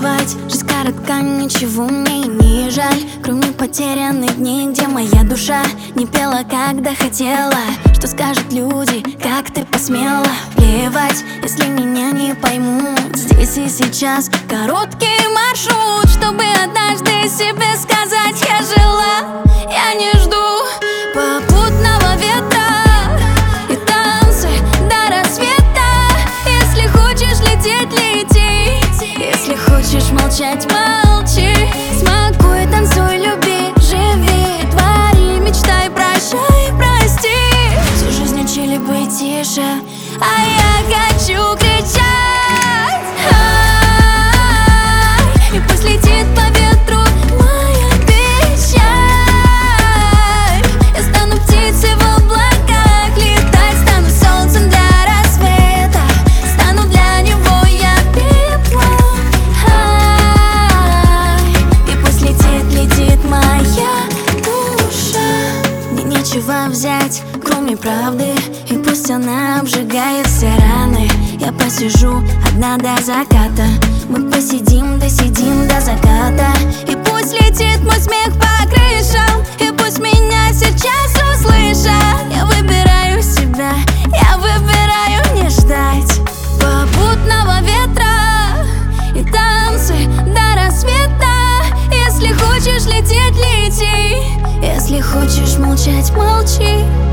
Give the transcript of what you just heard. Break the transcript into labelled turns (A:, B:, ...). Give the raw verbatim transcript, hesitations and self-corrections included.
A: Плевать, жизнь коротка, ничего мне и не жаль, кроме потерянных дней, где моя душа не пела, когда хотела. Что скажут люди, как ты посмела? Плевать, если меня не поймут. Здесь и сейчас короткий маршрут, чтобы однажды себе сказать: я жила, я не жду попутного ветра и танцы до рассвета. Если хочешь лететь, лети, если хочешь молчать, молчи. Смакуй, танцуй, люби, живи, твори, мечтай, прощай, прости. Всю жизнь учили быть тише, а я хочу кричать. Ай, и пусть летит по ветру моя печаль. Я стану птицей в облаках, летать, стану солнцем для рассвета, стану для него я пеплом. Ай, и пусть летит, летит моя душа. Мне нечего взять, кроме правды, и пусть она обжигает все раны. Я посижу одна до заката, мы посидим, досидим до заката. И пусть летит мой смех по крышам, и пусть меня сейчас услышат. Я выбираю себя, я выбираю не ждать попутного ветра и танцы до рассвета. Если хочешь лететь, лети, если хочешь молчать, молчи.